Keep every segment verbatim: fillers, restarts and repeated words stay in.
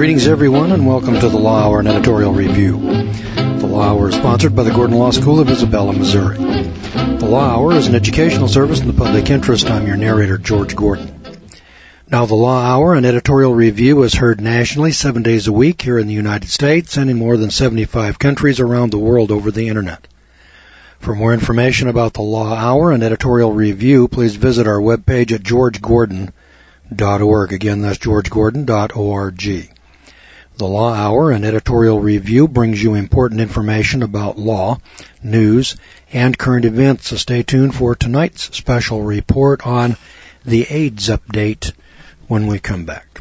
Greetings, everyone, and welcome to the Law Hour and Editorial Review. The Law Hour is sponsored by the Gordon Law School of Isabella, Missouri. The Law Hour is an educational service in the public interest. I'm your narrator, George Gordon. Now, the Law Hour and Editorial Review is heard nationally seven days a week here in the United States and in more than seventy-five countries around the world over the Internet. For more information about the Law Hour and Editorial Review, please visit our webpage at george gordon dot org. Again, that's george gordon dot org. The Law Hour and Editorial Review brings you important information about law, news, and current events, so stay tuned for tonight's special report on the AIDS update when we come back.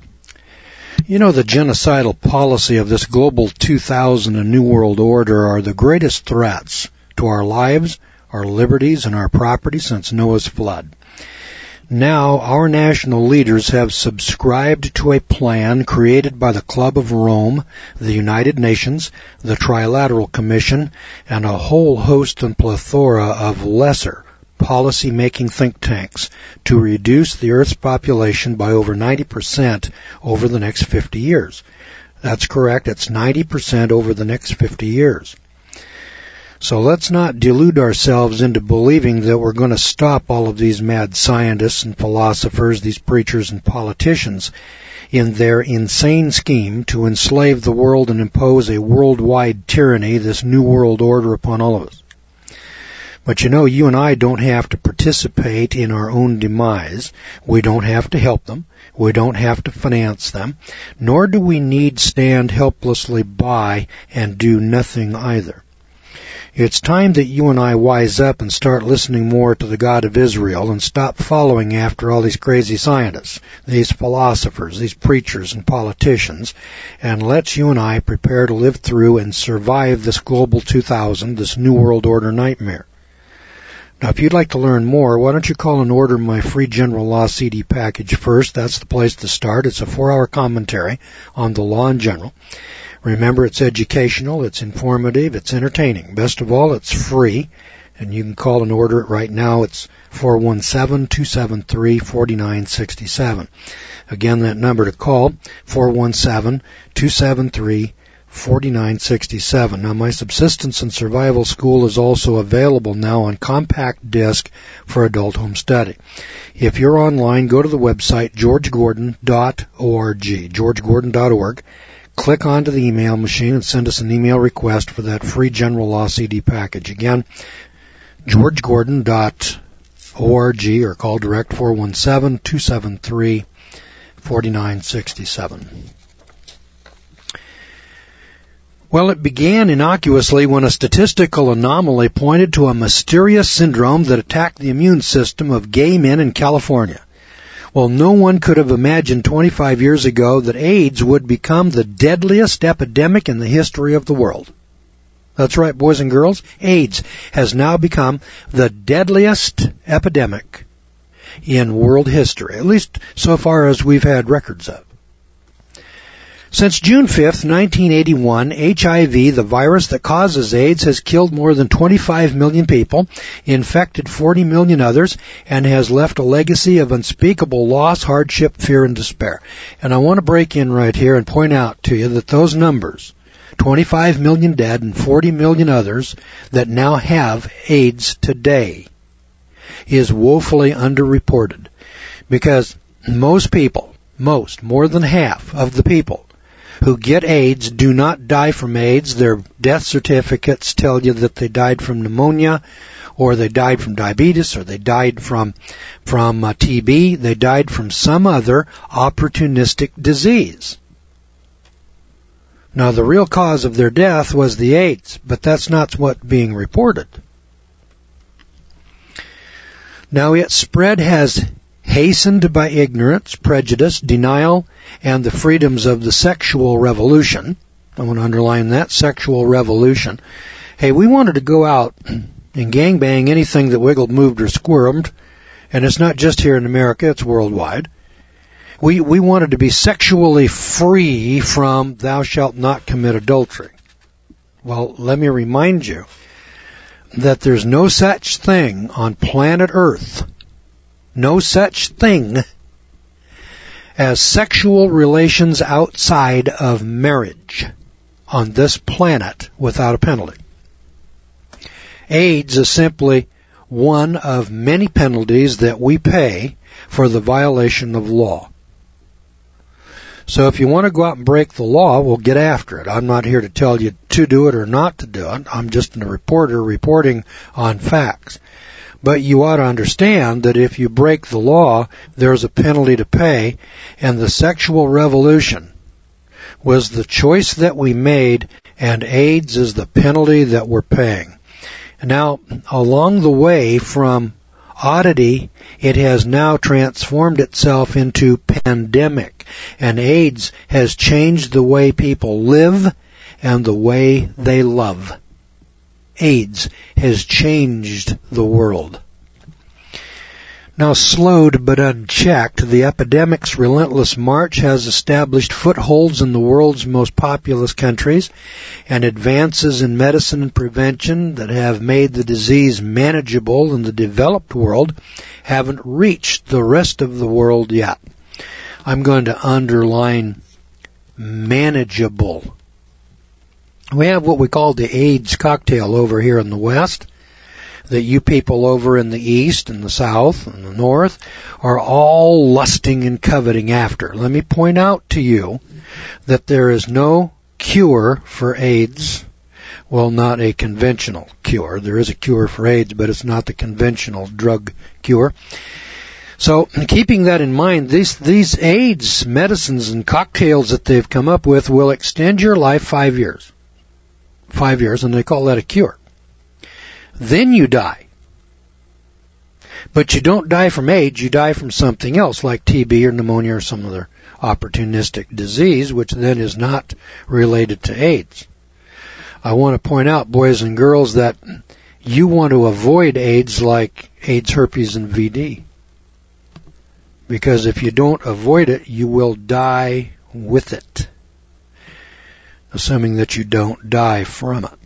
You know, the genocidal policy of this Global two thousand and New World Order are the greatest threats to our lives, our liberties, and our property since Noah's flood. Now, our national leaders have subscribed to a plan created by the Club of Rome, the United Nations, the Trilateral Commission, and a whole host and plethora of lesser policy-making think tanks to reduce the Earth's population by over ninety percent over the next fifty years. That's correct, it's ninety percent over the next fifty years. So let's not delude ourselves into believing that we're going to stop all of these mad scientists and philosophers, these preachers and politicians, in their insane scheme to enslave the world and impose a worldwide tyranny, this new world order, upon all of us. But you know, you and I don't have to participate in our own demise. We don't have to help them. We don't have to finance them. Nor do we need stand helplessly by and do nothing either. It's time that you and I wise up and start listening more to the God of Israel and stop following after all these crazy scientists, these philosophers, these preachers and politicians, and let's you and I prepare to live through and survive this Global two thousand, this New World Order nightmare. Now, if you'd like to learn more, why don't you call and order my free General Law C D package first? That's the place to start. It's a four-hour commentary on the law in general. Remember, it's educational, it's informative, it's entertaining. Best of all, it's free, and you can call and order it right now. It's four one seven, two seven three, four nine six seven. Again, that number to call, four one seven, two seven three, four nine six seven. Now, my Subsistence and Survival School is also available now on compact disc for adult home study. If you're online, go to the website george gordon dot org, george gordon dot org. Click onto the email machine and send us an email request for that free General Law C D package. Again, george gordon dot org or call direct four one seven, two seven three, four nine six seven. Well, it began innocuously when a statistical anomaly pointed to a mysterious syndrome that attacked the immune system of gay men in California. Well, no one could have imagined twenty-five years ago that AIDS would become the deadliest epidemic in the history of the world. That's right, boys and girls. AIDS has now become the deadliest epidemic in world history, at least so far as we've had records of. Since June fifth, nineteen eighty-one, H I V, the virus that causes AIDS, has killed more than twenty-five million people, infected forty million others, and has left a legacy of unspeakable loss, hardship, fear, and despair. And I want to break in right here and point out to you that those numbers, twenty-five million dead and forty million others that now have AIDS today, is woefully underreported. Because most people, most, more than half of the people who get AIDS do not die from AIDS. Their death certificates tell you that they died from pneumonia, or they died from diabetes, or they died from from uh, T B. They died from some other opportunistic disease. Now, the real cause of their death was the AIDS, but that's not what's being reported. Now, its spread has hastened by ignorance, prejudice, denial, and the freedoms of the sexual revolution. I want to underline that, sexual revolution. Hey, we wanted to go out and gangbang anything that wiggled, moved, or squirmed, and it's not just here in America, it's worldwide. We, we wanted to be sexually free from thou shalt not commit adultery. Well, let me remind you that there's no such thing on planet Earth, no such thing as sexual relations outside of marriage on this planet without a penalty. AIDS is simply one of many penalties that we pay for the violation of law. So if you want to go out and break the law, well, get after it. I'm not here to tell you to do it or not to do it. I'm just a reporter reporting on facts. But you ought to understand that if you break the law, there's a penalty to pay, and the sexual revolution was the choice that we made, and AIDS is the penalty that we're paying. Now, along the way from oddity, it has now transformed itself into pandemic, and AIDS has changed the way people live and the way they love. AIDS has changed the world. Now, slowed but unchecked, the epidemic's relentless march has established footholds in the world's most populous countries, and advances in medicine and prevention that have made the disease manageable in the developed world haven't reached the rest of the world yet. I'm going to underline manageable. We have what we call the AIDS cocktail over here in the West, that you people over in the East and the South and the North are all lusting and coveting after. Let me point out to you that there is no cure for AIDS. Well, not a conventional cure. There is a cure for AIDS, but it's not the conventional drug cure. So, keeping that in mind, these, these AIDS medicines and cocktails that they've come up with will extend your life five years. Five years, and they call that a cure. Then you die. But you don't die from AIDS, you die from something else, like T B or pneumonia or some other opportunistic disease, which then is not related to AIDS. I want to point out, boys and girls, that you want to avoid AIDS like AIDS, herpes, and V D. Because if you don't avoid it, you will die with it. Assuming that you don't die from it.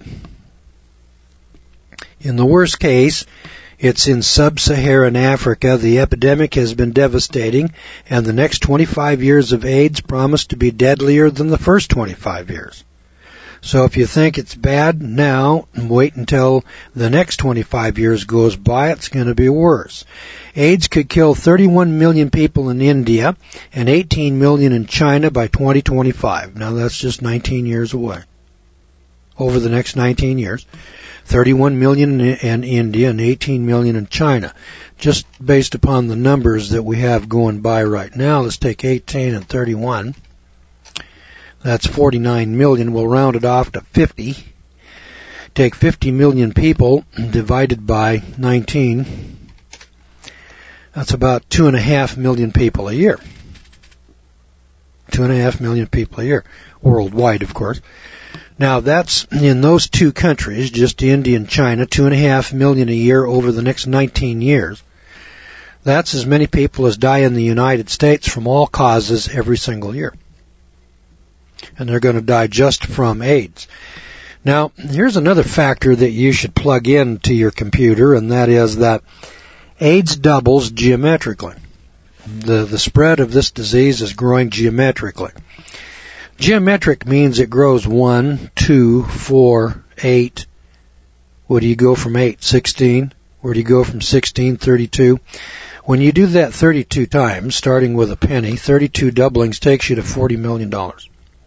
In the worst case, it's in sub-Saharan Africa. The epidemic has been devastating, and the next twenty-five years of AIDS promise to be deadlier than the first twenty-five years. So if you think it's bad now, wait until the next twenty-five years goes by. It's going to be worse. AIDS could kill thirty-one million people in India and eighteen million in China by twenty twenty-five. Now that's just nineteen years away. Over the next nineteen years. thirty-one million in India and eighteen million in China. Just based upon the numbers that we have going by right now, let's take eighteen and thirty-one. That's forty-nine million. We'll round it off to fifty. Take fifty million people divided by nineteen. That's about two and a half million people a year. Two and a half million people a year. Worldwide, of course. Now, that's in those two countries, just India and China, two and a half million a year over the next nineteen years. That's as many people as die in the United States from all causes every single year. And they're going to die just from AIDS. Now, here's another factor that you should plug into your computer, and that is that AIDS doubles geometrically. The, the spread of this disease is growing geometrically. Geometric means it grows one, two, four, eight. Where do you go from eight? sixteen. Where do you go from sixteen? thirty-two. When you do that thirty-two times, starting with a penny, thirty-two doublings takes you to forty million dollars.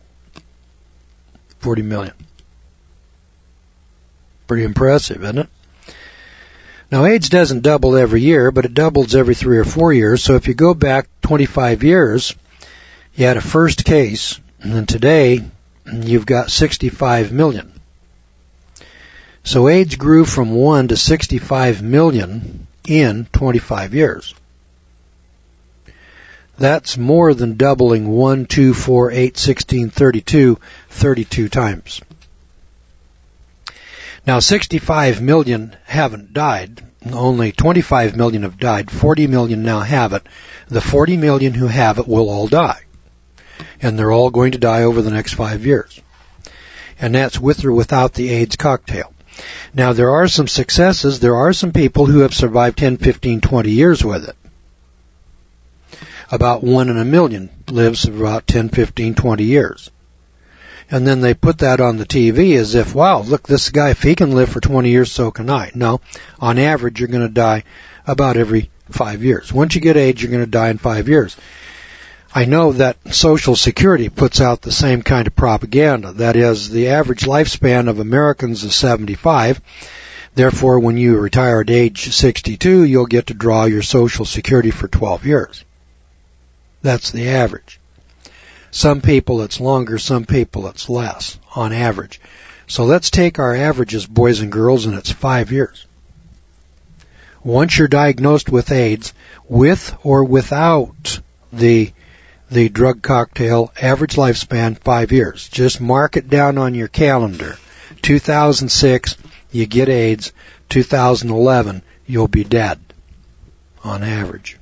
forty million. Pretty impressive, isn't it? Now, AIDS doesn't double every year, but it doubles every three or four years. So if you go back twenty-five years, you had a first case. And then today, you've got sixty-five million. So AIDS grew from one to sixty-five million in twenty-five years. That's more than doubling one, two, four, eight, sixteen, thirty-two, thirty-two times. Now, sixty-five million haven't died. Only twenty-five million have died. forty million now have it. The forty million who have it will all die. And they're all going to die over the next five years. And that's with or without the AIDS cocktail. Now, there are some successes. There are some people who have survived ten, fifteen, twenty years with it. about one in a million lives about ten, fifteen, twenty years. And then they put that on the T V as if, wow, look, this guy, if he can live for twenty years, so can I. No, on average, you're going to die about every five years. Once you get AIDS, you're going to die in five years. I know that Social Security puts out the same kind of propaganda. That is, the average lifespan of Americans is seventy-five. Therefore, when you retire at age sixty-two, you'll get to draw your Social Security for twelve years. That's the average. Some people it's longer, some people it's less, on average. So let's take our averages, boys and girls, and it's five years. Once you're diagnosed with AIDS, with or without the the drug cocktail, average lifespan, five years. Just mark it down on your calendar. two thousand six, you get AIDS. two thousand eleven, you'll be dead, on average.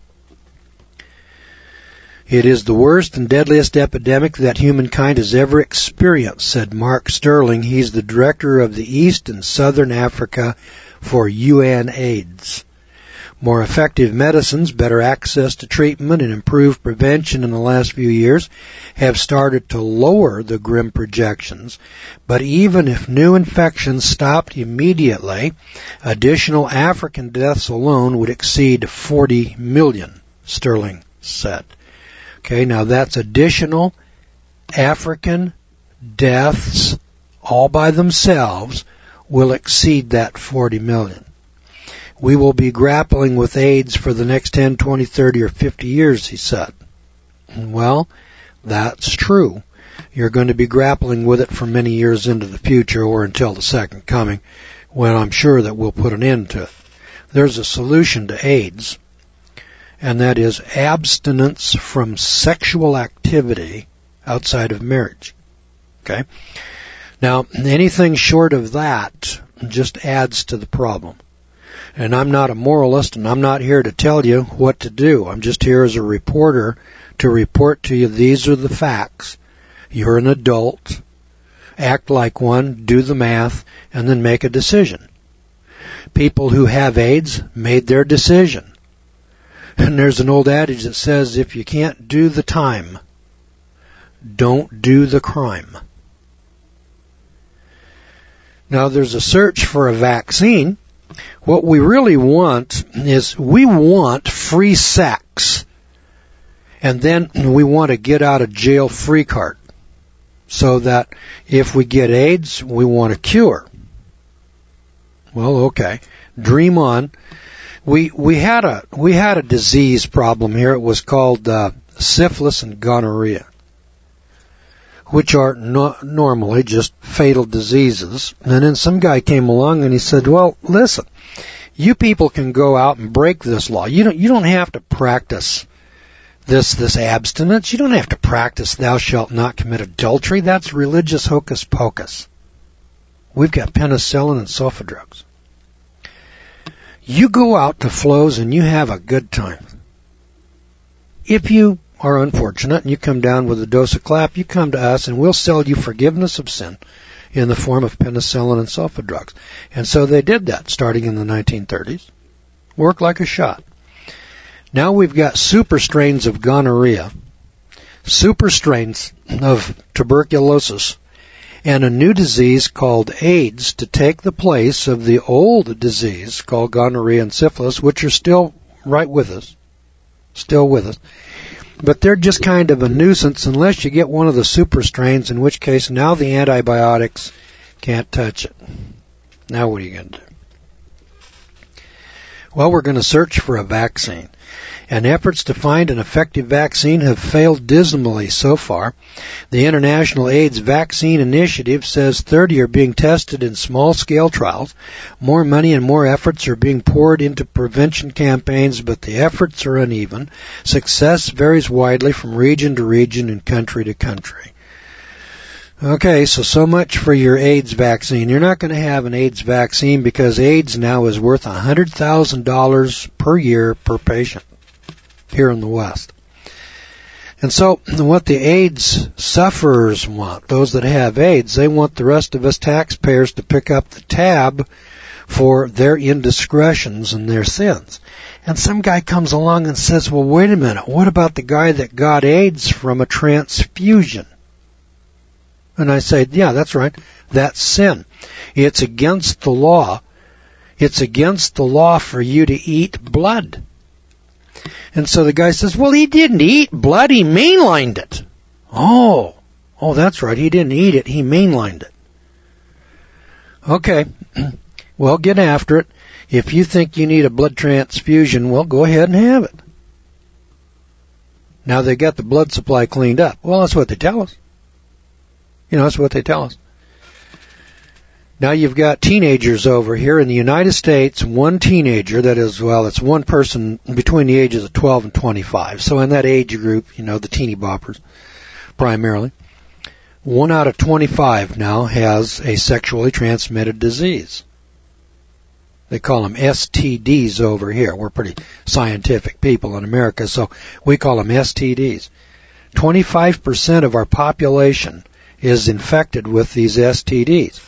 It is the worst and deadliest epidemic that humankind has ever experienced, said Mark Sterling. He's the director of the East and Southern Africa for U N AIDS. More effective medicines, better access to treatment, and improved prevention in the last few years have started to lower the grim projections. But even if new infections stopped immediately, additional African deaths alone would exceed forty million, Sterling said. Okay, now that's additional African deaths all by themselves will exceed that forty million. We will be grappling with AIDS for the next ten, twenty, thirty, or fifty years, he said. Well, that's true. You're going to be grappling with it for many years into the future or until the second coming, when I'm sure that we'll put an end to it. There's a solution to AIDS, and that is abstinence from sexual activity outside of marriage. Okay? Now, anything short of that just adds to the problem. And I'm not a moralist, and I'm not here to tell you what to do. I'm just here as a reporter to report to you these are the facts. You're an adult. Act like one, do the math, and then make a decision. People who have AIDS made their decision. And there's an old adage that says, if you can't do the time, don't do the crime. Now, there's a search for a vaccine. What we really want is we want free sex. And then we want a get out of jail free card. So that if we get AIDS, we want a cure. Well, okay. Dream on. We we had a we had a disease problem here. It was called uh, syphilis and gonorrhea, which are no, normally just fatal diseases. And then some guy came along and he said, "Well, listen, you people can go out and break this law. You don't you don't have to practice this this abstinence. You don't have to practice thou shalt not commit adultery. That's religious hocus pocus. We've got penicillin and sulfa drugs. You go out to flows and you have a good time. If you are unfortunate and you come down with a dose of clap, you come to us and we'll sell you forgiveness of sin in the form of penicillin and sulfa drugs." And so they did that starting in the nineteen thirties. Worked like a shot. Now we've got super strains of gonorrhea, super strains of tuberculosis, and a new disease called AIDS to take the place of the old disease called gonorrhea and syphilis, which are still right with us, still with us. But they're just kind of a nuisance unless you get one of the super strains, in which case now the antibiotics can't touch it. Now what are you going to do? Well, we're going to search for a vaccine. And efforts to find an effective vaccine have failed dismally so far. The International AIDS Vaccine Initiative says thirty are being tested in small-scale trials. More money and more efforts are being poured into prevention campaigns, but the efforts are uneven. Success varies widely from region to region and country to country. Okay, so so much for your AIDS vaccine. You're not going to have an AIDS vaccine because AIDS now is worth one hundred thousand dollars per year per patient here in the West. And so what the AIDS sufferers want, those that have AIDS, they want the rest of us taxpayers to pick up the tab for their indiscretions and their sins. And some guy comes along and says, well, wait a minute, what about the guy that got AIDS from a transfusion? And I say, yeah, that's right. That's sin. It's against the law. It's against the law for you to eat blood. And so the guy says, well, he didn't eat blood. He mainlined it. Oh, oh, that's right. He didn't eat it. He mainlined it. Okay. Well, get after it. If you think you need a blood transfusion, well, go ahead and have it. Now they got the blood supply cleaned up. Well, that's what they tell us. You know, that's what they tell us. Now you've got teenagers over here in the United States, one teenager, that is, well, it's one person between the ages of twelve and twenty-five. So in that age group, you know, the teeny boppers, primarily, one out of twenty-five now has a sexually transmitted disease. They call them S T Ds over here. We're pretty scientific people in America, so we call them S T Ds. twenty-five percent of our population is infected with these S T Ds.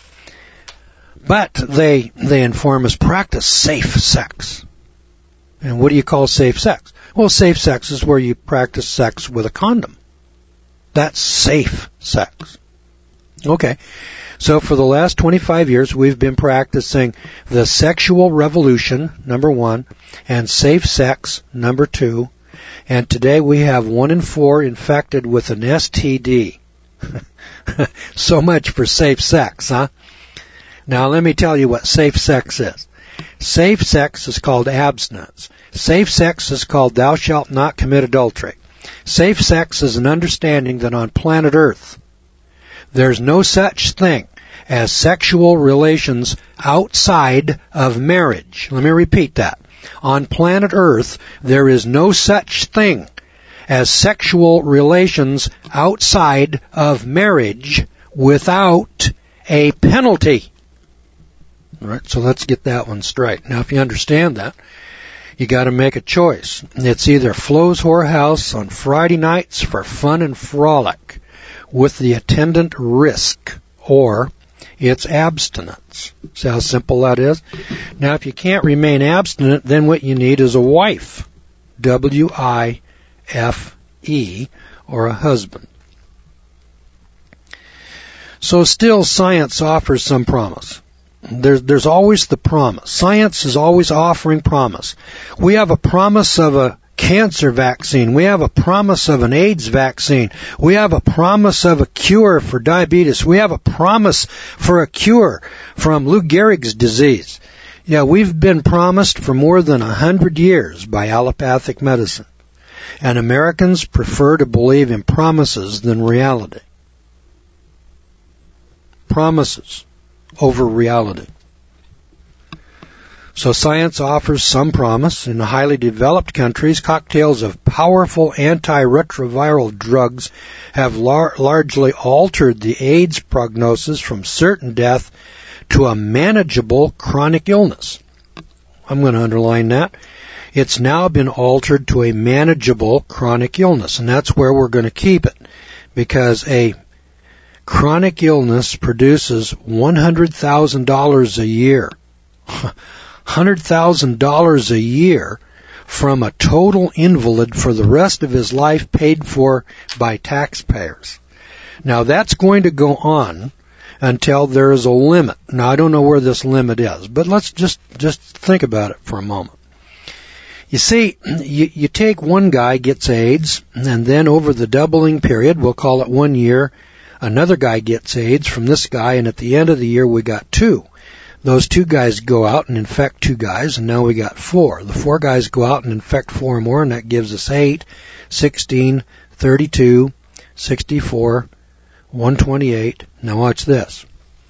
But they they inform us, practice safe sex. And what do you call safe sex? Well, safe sex is where you practice sex with a condom. That's safe sex. Okay. So for the last twenty-five years, we've been practicing the sexual revolution, number one, and safe sex, number two. And today we have one in four infected with an S T D. So much for safe sex, huh? Now let me tell you what safe sex is. Safe sex is called abstinence. Safe sex is called thou shalt not commit adultery. Safe sex is an understanding that on planet Earth, there's no such thing as sexual relations outside of marriage. Let me repeat that. On planet Earth, there is no such thing as sexual relations outside of marriage without a penalty. All right, so let's get that one straight. Now, if you understand that, you got to make a choice. It's either Flo's Whorehouse on Friday nights for fun and frolic with the attendant risk, or it's abstinence. See how simple that is? Now, if you can't remain abstinent, then what you need is a wife, W I F E, or a husband. So still, science offers some promise. There's, there's always the promise. Science is always offering promise. We have a promise of a cancer vaccine. We have a promise of an AIDS vaccine. We have a promise of a cure for diabetes. We have a promise for a cure from Lou Gehrig's disease. Yeah, we've been promised for more than a hundred years by allopathic medicine. And Americans prefer to believe in promises than reality. Promises over reality. So science offers some promise. In the highly developed countries, cocktails of powerful antiretroviral drugs have lar- largely altered the AIDS prognosis from certain death to a manageable chronic illness. I'm going to underline that. It's now been altered to a manageable chronic illness, and that's where we're going to keep it, because a chronic illness produces one hundred thousand dollars a year. one hundred thousand dollars a year from a total invalid for the rest of his life, paid for by taxpayers. Now, that's going to go on until there is a limit. Now, I don't know where this limit is, but let's just, just think about it for a moment. You see, you, you take one guy, gets AIDS, and then over the doubling period, we'll call it one year, another guy gets AIDS from this guy, and at the end of the year we got two. Those two guys go out and infect two guys, and now we got four. The four guys go out and infect four more, and that gives us eight, sixteen, thirty-two, sixty-four, one twenty-eight. Now watch this.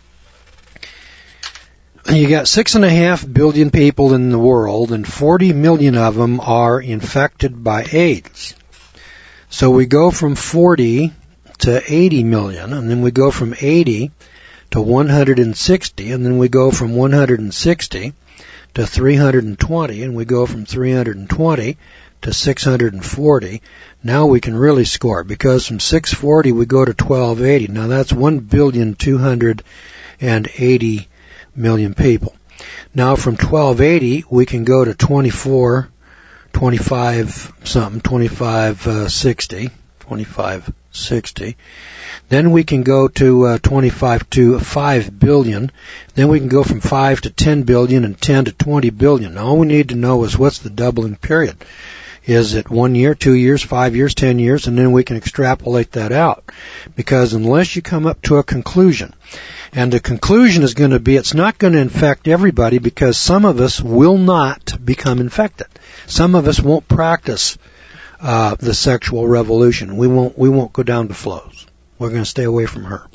You got six and a half billion people in the world, and forty million of them are infected by AIDS. So we go from forty to eighty million, and then we go from eighty to one hundred sixty, and then we go from one hundred sixty to three hundred twenty, and we go from three hundred twenty to six hundred forty. Now we can really score, because from six hundred forty we go to twelve eighty. Now that's one billion two hundred eighty million people. Now from twelve eighty we can go to twenty-four twenty-five something, twenty-five sixty, twenty-five sixty. Then we can go to uh, twenty-five to five billion. Then we can go from five to ten billion and ten to twenty billion. Now, all we need to know is what's the doubling period. Is it one year, two years, five years, ten years? And then we can extrapolate that out. Because unless you come up to a conclusion, and the conclusion is going to be it's not going to infect everybody because some of us will not become infected. Some of us won't practice uh, the sexual revolution. We won't, we won't go down to flows. We're going to stay away from her.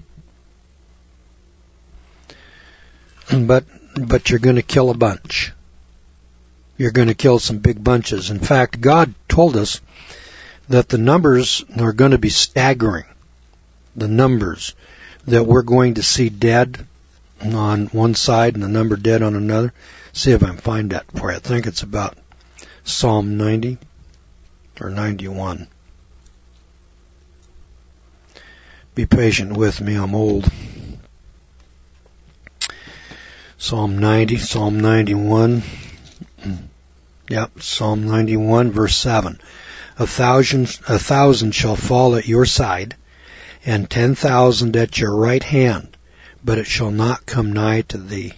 But, but you're going to kill a bunch. You're going to kill some big bunches. In fact, God told us that the numbers are going to be staggering. The numbers that we're going to see dead on one side and the number dead on another. See if I can find that for you. I think it's about Psalm ninety or ninety-one. Be patient with me, I'm old. Psalm ninety, Psalm ninety-one. Yep, Psalm ninety-one, verse seven. A thousand, a thousand shall fall at your side, and ten thousand at your right hand, but it shall not come nigh to thee.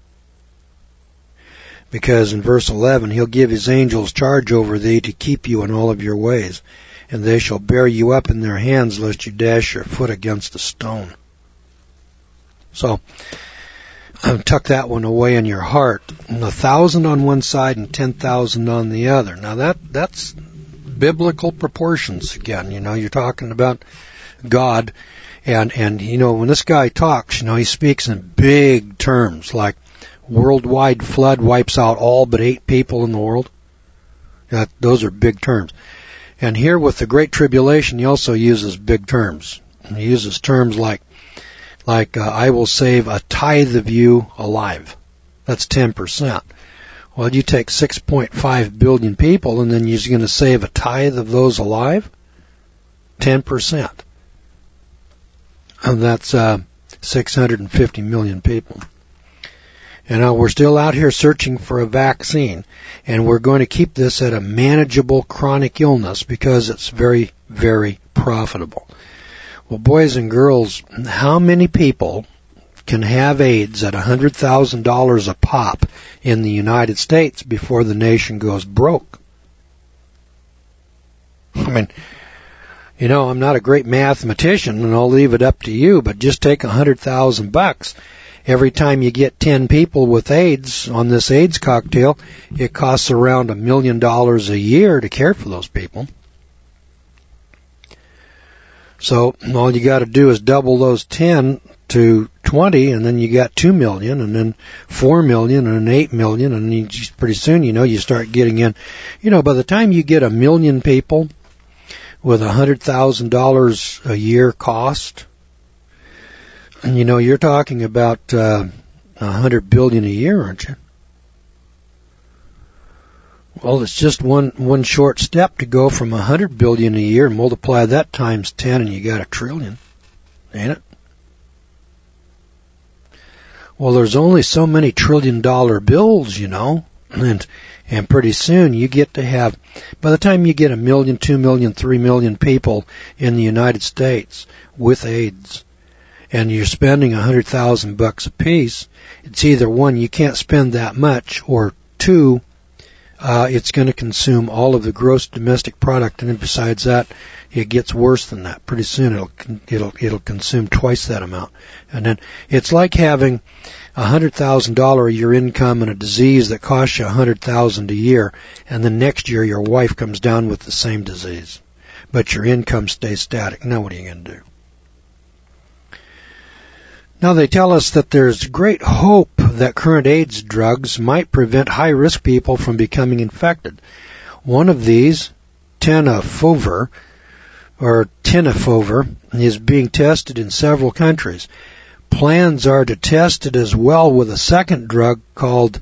Because in verse eleven, he'll give his angels charge over thee to keep you in all of your ways, and they shall bear you up in their hands, lest you dash your foot against a stone. So, tuck that one away in your heart. A thousand on one side and ten thousand on the other. Now that that's biblical proportions again. You know, you're talking about God, and and you know when this guy talks, you know he speaks in big terms, like worldwide flood wipes out all but eight people in the world. That those are big terms. And here with the Great Tribulation, he also uses big terms. He uses terms like. Like, uh, I will save a tithe of you alive. That's ten percent. Well, you take six point five billion people, and then you're going to save a tithe of those alive? ten percent. And that's uh, six hundred fifty million people. And uh, we're still out here searching for a vaccine, and we're going to keep this at a manageable chronic illness because it's very, very profitable. Well, boys and girls, how many people can have AIDS at one hundred thousand dollars a pop in the United States before the nation goes broke? I mean, you know, I'm not a great mathematician, and I'll leave it up to you, but just take one hundred thousand bucks. Every time you get ten people with AIDS on this AIDS cocktail, it costs around a million dollars a year to care for those people. So all you got to do is double those ten to twenty, and then you got two million, and then four million, and then eight million, and you just, pretty soon, you know, you start getting in. You know, by the time you get a million people with a hundred thousand dollars a year cost, and you know, you're talking about uh, a hundred billion a year, aren't you? Well, it's just one one short step to go from a hundred billion a year and multiply that times ten, and you got a trillion, ain't it? Well, there's only so many trillion dollar bills, you know, and and pretty soon you get to have, by the time you get a million, two million, three million people in the United States with AIDS, and you're spending a hundred thousand bucks a piece, it's either one, you can't spend that much, or two, Uh, it's going to consume all of the gross domestic product, and besides that, it gets worse than that. Pretty soon, it'll it'll it'll consume twice that amount, and then it's like having a hundred thousand dollar a year income and a disease that costs you a hundred thousand a year, and then next year your wife comes down with the same disease, but your income stays static. Now, what are you going to do? Now, they tell us that there's great hope that current AIDS drugs might prevent high-risk people from becoming infected. One of these, tenofovir, or tenofovir, is being tested in several countries. Plans are to test it as well with a second drug called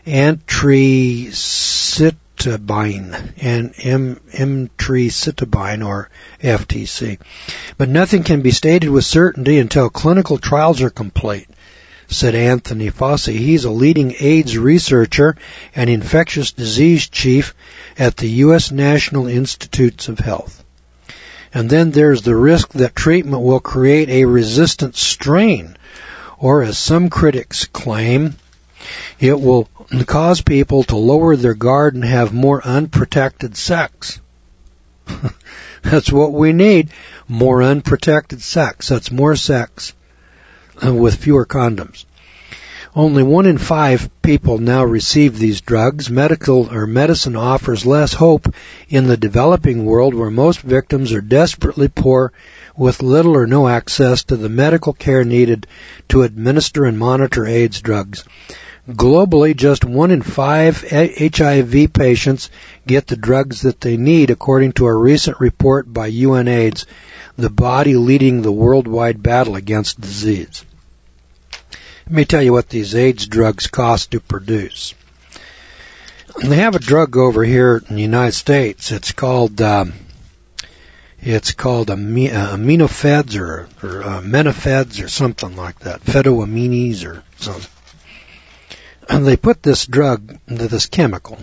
antricitabine, and emtricitabine, or F T C. But nothing can be stated with certainty until clinical trials are complete. said Anthony Fossey. He's a leading AIDS researcher and infectious disease chief at the U S National Institutes of Health. And then there's the risk that treatment will create a resistant strain, or as some critics claim, it will cause people to lower their guard and have more unprotected sex. That's what we need, more unprotected sex. That's more sex with fewer condoms. Only one in five people now receive these drugs. Medical or medicine offers less hope in the developing world, where most victims are desperately poor with little or no access to the medical care needed to administer and monitor AIDS drugs. Globally, just one in five H I V patients get the drugs that they need, according to a recent report by UNAIDS, the body leading the worldwide battle against disease. Let me tell you what these AIDS drugs cost to produce. They have a drug over here in the United States. It's called um, it's called ami- uh, aminofeds or, or uh, menafeds or something like that, phenylamines or something. And they put this drug, this chemical,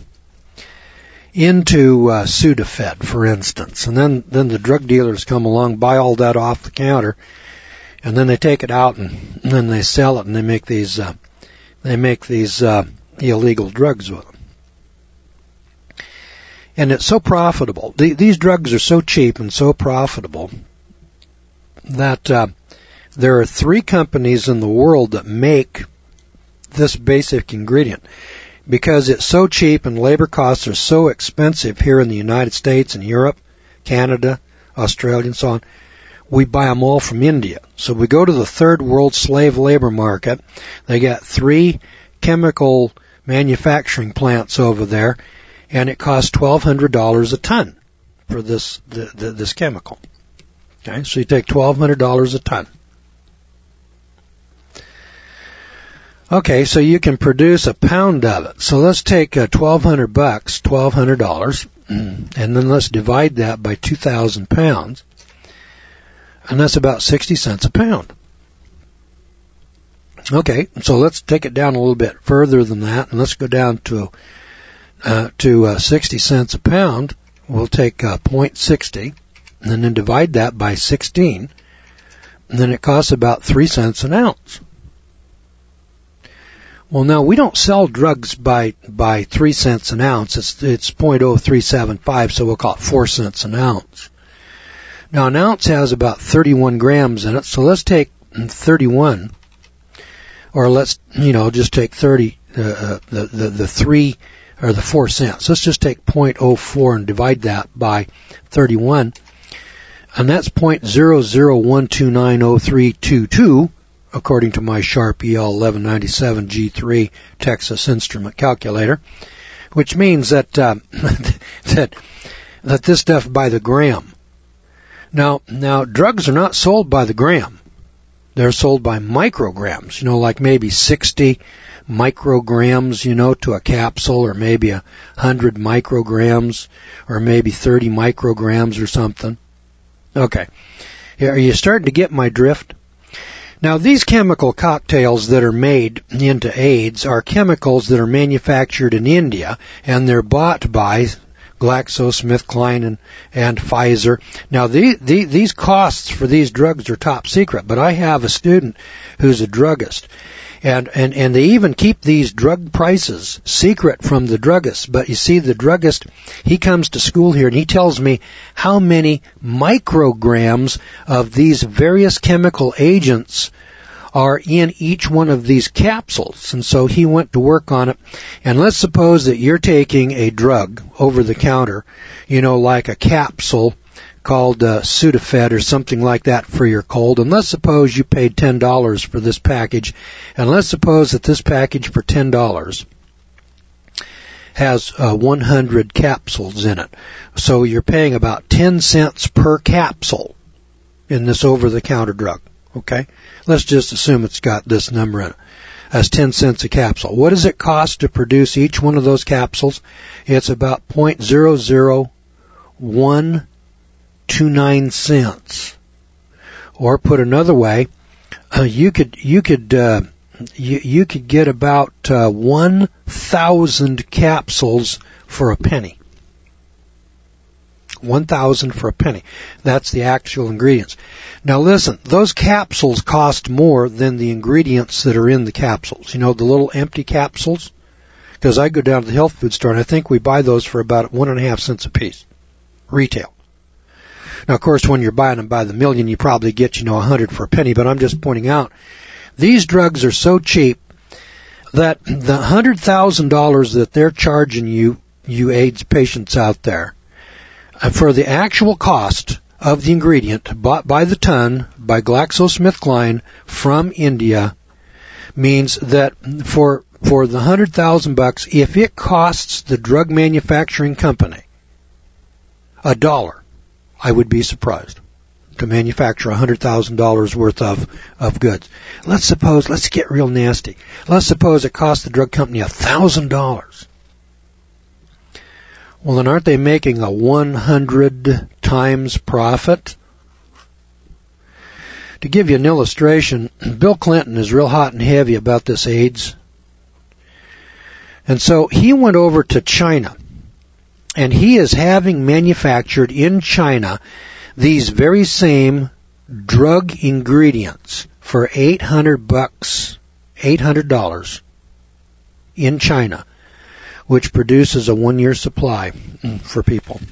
into uh, Sudafed, for instance, and then then the drug dealers come along, buy all that off the counter, and then they take it out and, and then they sell it, and they make these uh, they make these uh, illegal drugs with them. And it's so profitable. The, these drugs are so cheap and so profitable that uh, there are three companies in the world that make this basic ingredient. Because it's so cheap and labor costs are so expensive here in the United States and Europe, Canada, Australia, and so on, we buy them all from India. So we go to the third world slave labor market. They got three chemical manufacturing plants over there, and it costs twelve hundred dollars a ton for this the, the, this chemical. Okay, so you take twelve hundred dollars a ton. Okay, so you can produce a pound of it. So let's take uh, twelve hundred bucks, twelve hundred dollars, and then let's divide that by two thousand pounds, and that's about sixty cents a pound. Okay, so let's take it down a little bit further than that, and let's go down to uh, to uh, sixty cents a pound. We'll take uh, zero point six zero, and then divide that by sixteen, and then it costs about three cents an ounce. Well, now, we don't sell drugs by by three cents an ounce. It's it's zero point zero three seven five, so we'll call it four cents an ounce. Now, an ounce has about thirty-one grams in it, so let's take thirty-one, or let's, you know, just take thirty, uh, the, the, the three, or the four cents. Let's just take zero point zero four and divide that by thirty-one, and that's zero point zero zero one two nine zero three two two, according to my Sharp E L eleven ninety-seven G three Texas Instrument Calculator, which means that uh, that that this stuff by the gram. Now, now drugs are not sold by the gram; they're sold by micrograms. You know, like maybe sixty micrograms, you know, to a capsule, or maybe a hundred micrograms, or maybe thirty micrograms or something. Okay, are you starting to get my drift? Now, these chemical cocktails that are made into AIDS are chemicals that are manufactured in India, and they're bought by GlaxoSmithKline and, and Pfizer. Now, the, the, these costs for these drugs are top secret, but I have a student who's a druggist, and, and, and they even keep these drug prices secret from the druggist. But you see, the druggist, he comes to school here and he tells me how many micrograms of these various chemical agents are in each one of these capsules. And so he went to work on it. And let's suppose that you're taking a drug over the counter, you know, like a capsule called uh, Sudafed or something like that for your cold. And let's suppose you paid ten dollars for this package. And let's suppose that this package for ten dollars has uh, one hundred capsules in it. So you're paying about ten cents per capsule in this over-the-counter drug. Okay? Let's just assume it's got this number in it. That's ten cents a capsule. What does it cost to produce each one of those capsules? It's about zero point zero zero one two nine cents. Or put another way, uh, you could you could uh, you, you could get about uh, one thousand capsules for a penny. one thousand for a penny. That's the actual ingredients. Now listen, those capsules cost more than the ingredients that are in the capsules. You know, the little empty capsules? Because I go down to the health food store and I think we buy those for about one and a half cents a piece. Retail. Now, of course, when you're buying them by the million, you probably get, you know, a hundred for a penny, but I'm just pointing out, these drugs are so cheap that the one hundred thousand dollars that they're charging you, you AIDS patients out there, for the actual cost of the ingredient bought by the ton by GlaxoSmithKline from India means that for for the one hundred thousand bucks, if it costs the drug manufacturing company a dollar, I would be surprised to manufacture one hundred thousand dollars worth of, of goods. Let's suppose, let's get real nasty. Let's suppose it costs the drug company one thousand dollars. Well, then aren't they making a one hundred times profit? To give you an illustration, Bill Clinton is real hot and heavy about this AIDS. And so he went over to China, and he is having manufactured in China these very same drug ingredients for eight hundred bucks, eight hundred dollars in China, which produces a one-year supply for people.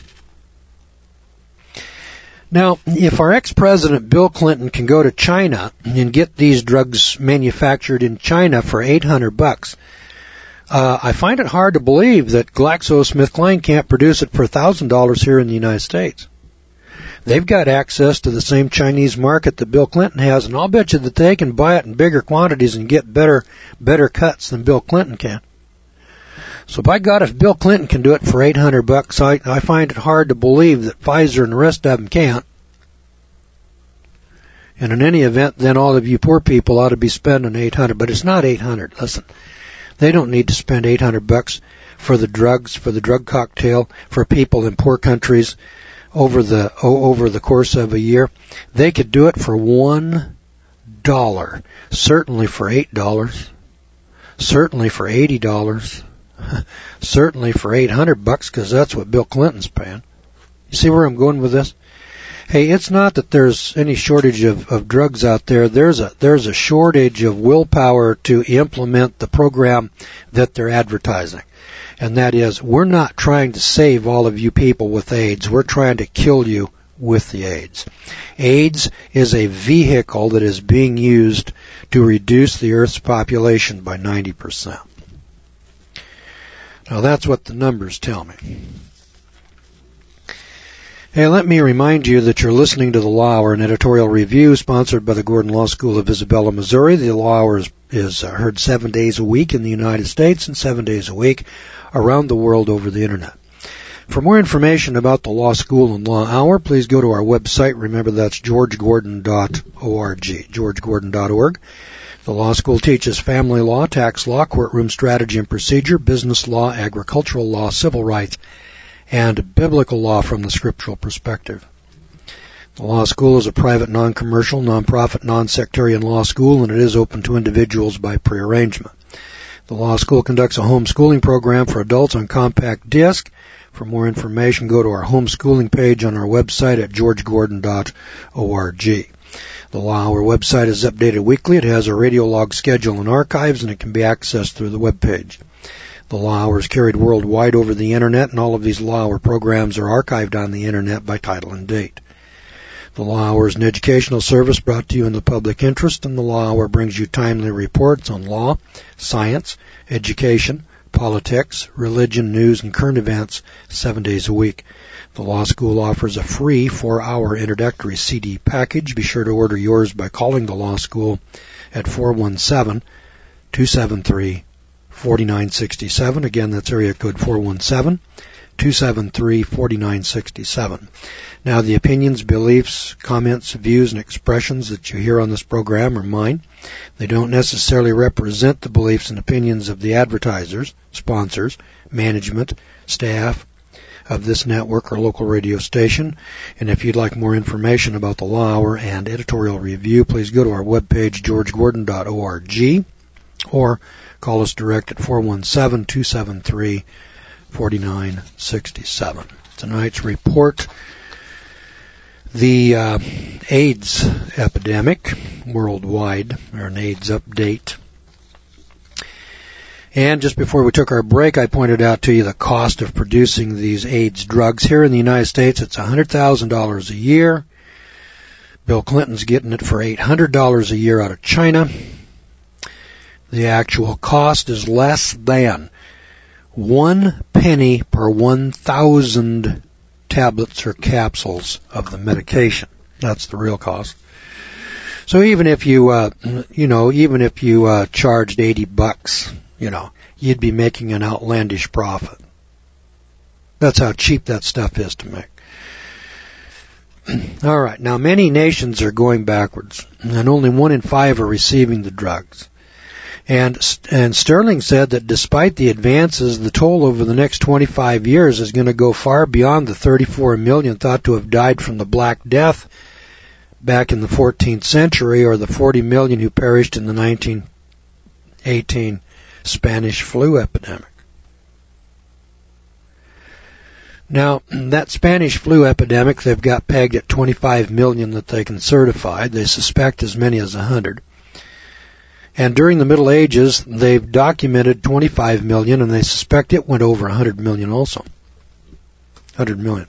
Now, if our ex-president Bill Clinton can go to China and get these drugs manufactured in China for eight hundred bucks, uh, I find it hard to believe that GlaxoSmithKline can't produce it for one thousand dollars here in the United States. They've got access to the same Chinese market that Bill Clinton has, and I'll bet you that they can buy it in bigger quantities and get better, better cuts than Bill Clinton can. So by God, if Bill Clinton can do it for eight hundred bucks, I, I find it hard to believe that Pfizer and the rest of them can't. And in any event, then all of you poor people ought to be spending eight hundred, but it's not eight hundred. Listen, they don't need to spend eight hundred bucks for the drugs, for the drug cocktail, for people in poor countries over the over the course of a year. They could do it for one dollar, certainly for eight dollars, certainly for eighty dollars. Certainly for eight hundred bucks, because that's what Bill Clinton's paying. You see where I'm going with this? Hey, it's not that there's any shortage of, of drugs out there. There's a there's a shortage of willpower to implement the program that they're advertising. And that is, we're not trying to save all of you people with AIDS. We're trying to kill you with the AIDS. AIDS is a vehicle that is being used to reduce the Earth's population by ninety percent. Now, that's what the numbers tell me. Hey, let me remind you that you're listening to the Law Hour, an editorial review sponsored by the Gordon Law School of Isabella, Missouri. The Law Hour is, is heard seven days a week in the United States and seven days a week around the world over the Internet. For more information about the Law School and Law Hour, please go to our website. Remember, that's george gordon dot org, george gordon dot org. The law school teaches family law, tax law, courtroom strategy and procedure, business law, agricultural law, civil rights, and biblical law from the scriptural perspective. The law school is a private, non-commercial, non-profit, non-sectarian law school, and it is open to individuals by prearrangement. The law school conducts a homeschooling program for adults on compact disc. For more information, go to our homeschooling page on our website at george gordon dot org. The Law Hour website is updated weekly. It has a radio log schedule and archives, and it can be accessed through the web page. The Law Hour is carried worldwide over the Internet, and all of these Law Hour programs are archived on the Internet by title and date. The Law Hour is an educational service brought to you in the public interest, and the Law Hour brings you timely reports on law, science, education, politics, religion, news, and current events seven days a week. The Law School offers a free four-hour introductory C D package. Be sure to order yours by calling the Law School at four one seven, two seven three, four nine six seven. Again, that's area code four one seven, two seven three, four nine six seven. Now, the opinions, beliefs, comments, views, and expressions that you hear on this program are mine. They don't necessarily represent the beliefs and opinions of the advertisers, sponsors, management, staff of this network or local radio station. And if you'd like more information about the Law Hour and editorial review, please go to our webpage, george gordon dot org. or call us direct at four one seven, two seven three, four nine six seven. Tonight's report, the uh, AIDS epidemic worldwide, or an AIDS update. And just before we took our break, I pointed out to you the cost of producing these AIDS drugs. Here in the United States, it's one hundred thousand dollars a year. Bill Clinton's getting it for eight hundred dollars a year out of China. The actual cost is less than one penny per one thousand tablets or capsules of the medication. That's the real cost. So even if you, uh, you know, even if you uh, charged eighty bucks, you know, you'd be making an outlandish profit. That's how cheap that stuff is to make. All right. Now, many nations are going backwards, and only one in five are receiving the drugs. And and Sterling said that despite the advances, the toll over the next twenty-five years is going to go far beyond the thirty-four million thought to have died from the Black Death back in the fourteenth century, or the forty million who perished in the nineteen eighteen Spanish flu epidemic. Now, that Spanish flu epidemic, they've got pegged at twenty-five million that they can certify. They suspect as many as one hundred. And during the Middle Ages, they've documented twenty-five million, and they suspect it went over one hundred million also. one hundred million.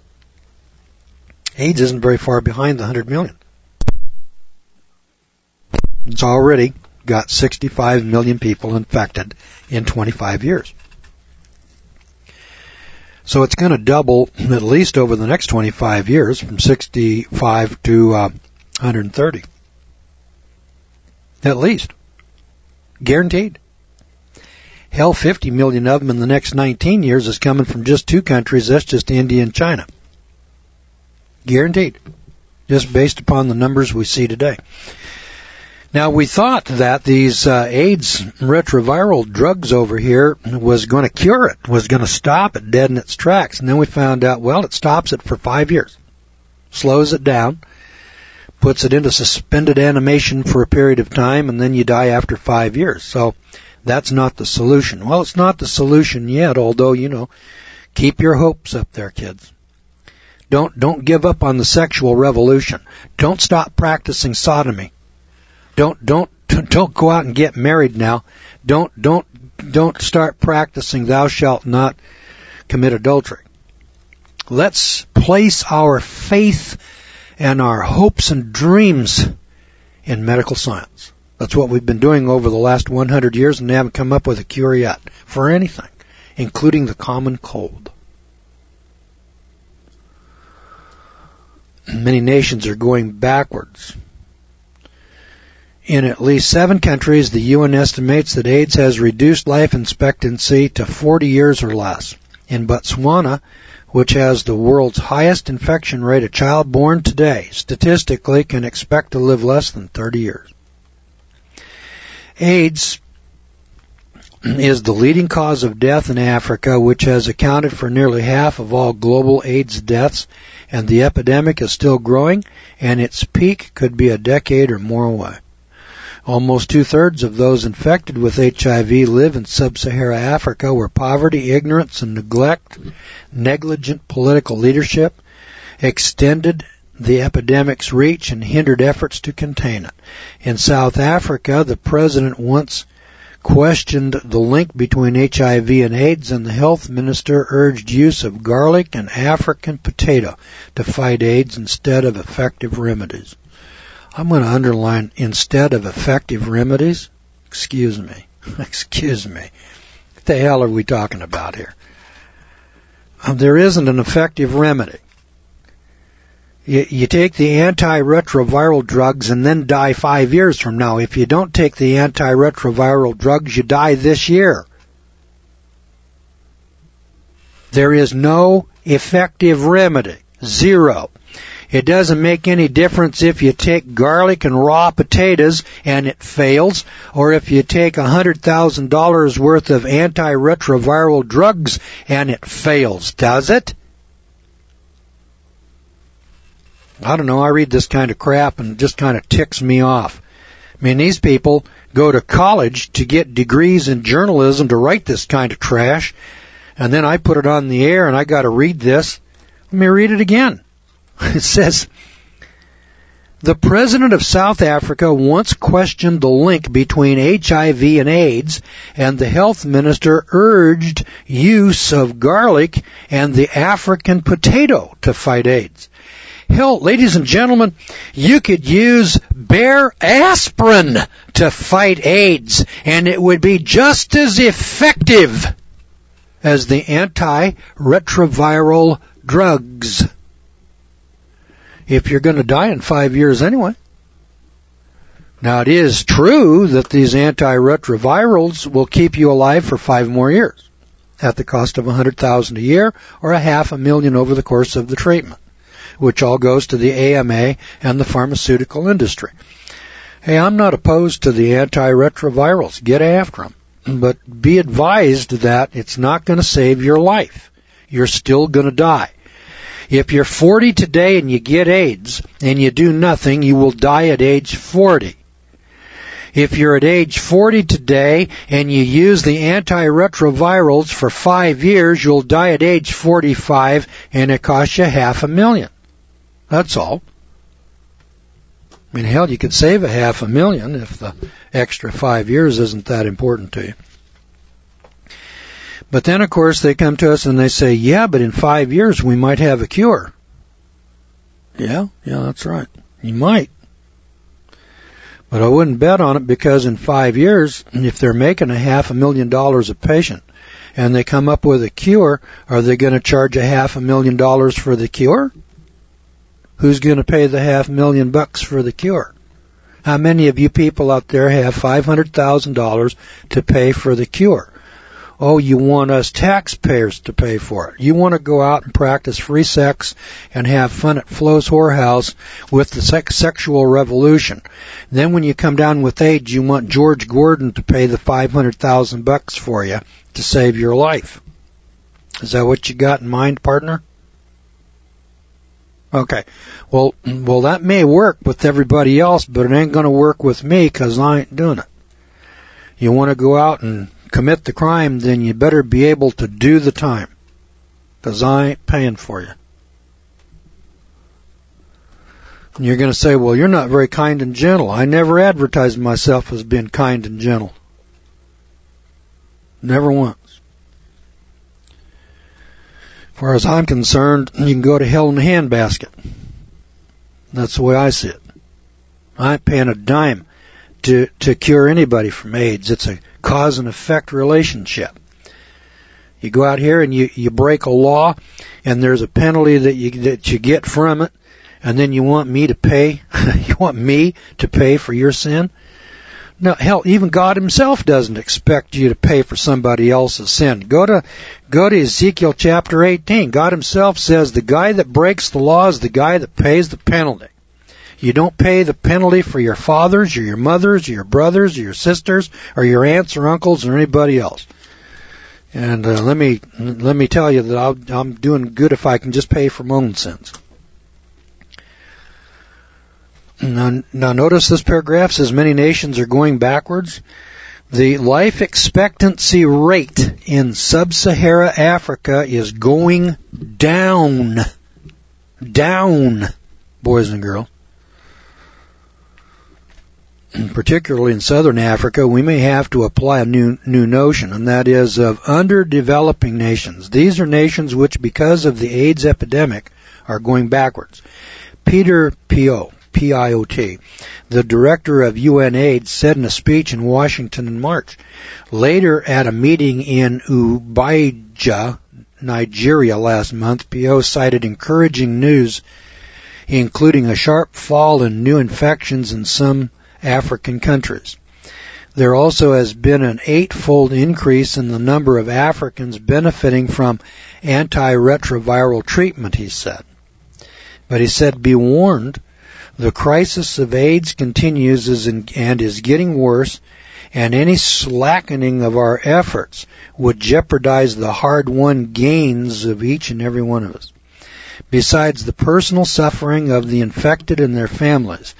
AIDS isn't very far behind the one hundred million. It's already got sixty-five million people infected in twenty-five years. So it's going to double at least over the next twenty-five years from sixty-five to uh, one hundred thirty. At least. Guaranteed. Hell, fifty million of them in the next nineteen years is coming from just two countries. That's just India and China. Guaranteed. Just based upon the numbers we see today. Now, we thought that these uh, AIDS retroviral drugs over here was going to cure it, was going to stop it dead in its tracks. And then we found out, well, it stops it for five years, slows it down, puts it into suspended animation for a period of time, and then you die after five years. So that's not the solution. Well, it's not the solution yet, although, you know, keep your hopes up there, kids. Don't don't give up on the sexual revolution. Don't stop practicing sodomy. Don't don't don't go out and get married now. Don't don't don't start practicing thou shalt not commit adultery. Let's place our faith and our hopes and dreams in medical science. That's what we've been doing over the last one hundred years, and they haven't come up with a cure yet for anything, including the common cold. Many nations are going backwards. In at least seven countries, the U N estimates that AIDS has reduced life expectancy to forty years or less. In Botswana, which has the world's highest infection rate, a child born today statistically can expect to live less than thirty years. AIDS is the leading cause of death in Africa, which has accounted for nearly half of all global AIDS deaths, and the epidemic is still growing, and its peak could be a decade or more away. Almost two-thirds of those infected with H I V live in sub-Saharan Africa, where poverty, ignorance, and neglect, negligent political leadership, extended the epidemic's reach and hindered efforts to contain it. In South Africa, the president once questioned the link between H I V and AIDS, and the health minister urged use of garlic and African potato to fight AIDS instead of effective remedies. I'm going to underline instead of effective remedies. Excuse me. Excuse me. What the hell are we talking about here? Um, there isn't an effective remedy. You, you take the antiretroviral drugs and then die five years from now. If you don't take the antiretroviral drugs, you die this year. There is no effective remedy. Zero. It doesn't make any difference if you take garlic and raw potatoes and it fails, or if you take one hundred thousand dollars worth of antiretroviral drugs and it fails, does it? I don't know, I read this kind of crap and it just kind of ticks me off. I mean, these people go to college to get degrees in journalism to write this kind of trash, and then I put it on the air and I got to read this. Let me read it again. It says, the president of South Africa once questioned the link between H I V and AIDS, and the health minister urged use of garlic and the African potato to fight AIDS. Hell, ladies and gentlemen, you could use bear aspirin to fight AIDS, and it would be just as effective as the antiretroviral drugs. If you're going to die in five years anyway. Now, it is true that these antiretrovirals will keep you alive for five more years at the cost of one hundred thousand dollars a year or a half a million over the course of the treatment, which all goes to the A M A and the pharmaceutical industry. Hey, I'm not opposed to the antiretrovirals. Get after them. But be advised that it's not going to save your life. You're still going to die. If you're forty today and you get AIDS and you do nothing, you will die at age forty. If you're at age forty today and you use the antiretrovirals for five years, you'll die at age forty-five and it costs you half a million. That's all. I mean, hell, you could save a half a million if the extra five years isn't that important to you. But then, of course, they come to us and they say, yeah, but in five years we might have a cure. Yeah, yeah, that's right. You might. But I wouldn't bet on it, because in five years, if they're making a half a million dollars a patient and they come up with a cure, are they going to charge a half a million dollars for the cure? Who's going to pay the half million bucks for the cure? How many of you people out there have five hundred thousand dollars to pay for the cure? Oh, you want us taxpayers to pay for it. You want to go out and practice free sex and have fun at Flo's Whorehouse with the sex sexual revolution. Then when you come down with AIDS, you want George Gordon to pay the five hundred thousand bucks for you to save your life. Is that what you got in mind, partner? Okay. Well, well, that may work with everybody else, but it ain't going to work with me, because I ain't doing it. You want to go out and commit the crime, then you better be able to do the time, because I ain't paying for you. And you're going to say, well, you're not very kind and gentle. I never advertised myself as being kind and gentle. Never once. As far as I'm concerned, you can go to hell in a handbasket. That's the way I see it. I ain't paying a dime to to cure anybody from AIDS. It's a cause and effect relationship. You go out here and you, you break a law, and there's a penalty that you that you get from it, and then you want me to pay? You want me to pay for your sin? No, hell, even God himself doesn't expect you to pay for somebody else's sin. Go to go to Ezekiel chapter eighteen. God himself says the guy that breaks the law is the guy that pays the penalty. You don't pay the penalty for your fathers or your mothers or your brothers or your sisters or your aunts or uncles or anybody else. And uh, let me let me tell you that I'll, I'm doing good if I can just pay for my own sins. Now, now notice this paragraph says many nations are going backwards. The life expectancy rate in sub-Saharan Africa is going down. Down, boys and girls. And particularly in southern Africa, we may have to apply a new new notion, and that is of underdeveloping nations. These are nations which, because of the AIDS epidemic, are going backwards. Peter Piot, P I O T, the director of U N AIDS, said in a speech in Washington in March. Later, at a meeting in Ubaija, Nigeria last month, Piot cited encouraging news, including a sharp fall in new infections in some African countries. There also has been an eightfold increase in the number of Africans benefiting from antiretroviral treatment, he said. But he said, be warned, the crisis of AIDS continues and is getting worse, and any slackening of our efforts would jeopardize the hard-won gains of each and every one of us. Besides the personal suffering of the infected and their families,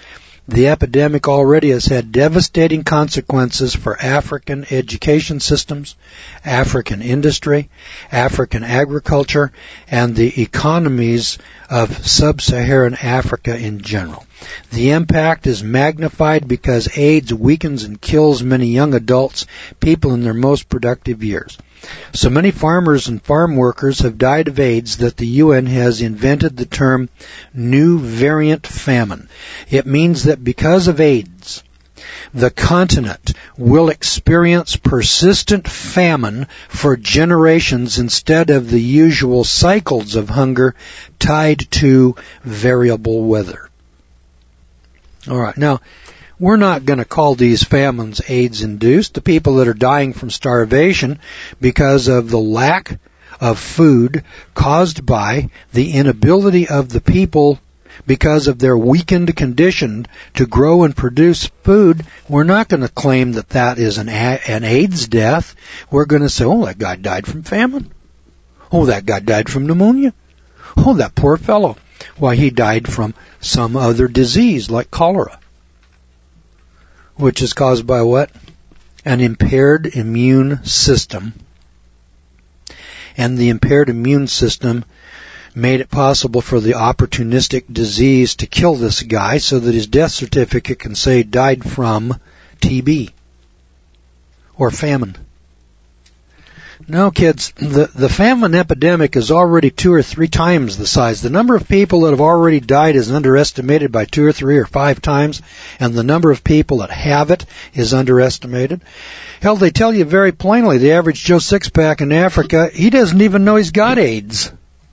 The epidemic already has had devastating consequences for African education systems, African industry, African agriculture, and the economies of sub-Saharan Africa in general. The impact is magnified because AIDS weakens and kills many young adults, people in their most productive years. So many farmers and farm workers have died of AIDS that the U N has invented the term new variant famine. It means that because of AIDS, the continent will experience persistent famine for generations instead of the usual cycles of hunger tied to variable weather. All right, now, we're not going to call these famines AIDS-induced. The people that are dying from starvation because of the lack of food caused by the inability of the people because of their weakened condition to grow and produce food, we're not going to claim that that is an, an AIDS death. We're going to say, oh, that guy died from famine. Oh, that guy died from pneumonia. Oh, that poor fellow. Why, he died from some other disease like cholera, which is caused by what? An impaired immune system. And the impaired immune system made it possible for the opportunistic disease to kill this guy so that his death certificate can say died from T B or famine. No, kids, the, the famine epidemic is already two or three times the size. The number of people that have already died is underestimated by two or three or five times, and the number of people that have it is underestimated. Hell, they tell you very plainly, the average Joe Sixpack in Africa, he doesn't even know he's got AIDS.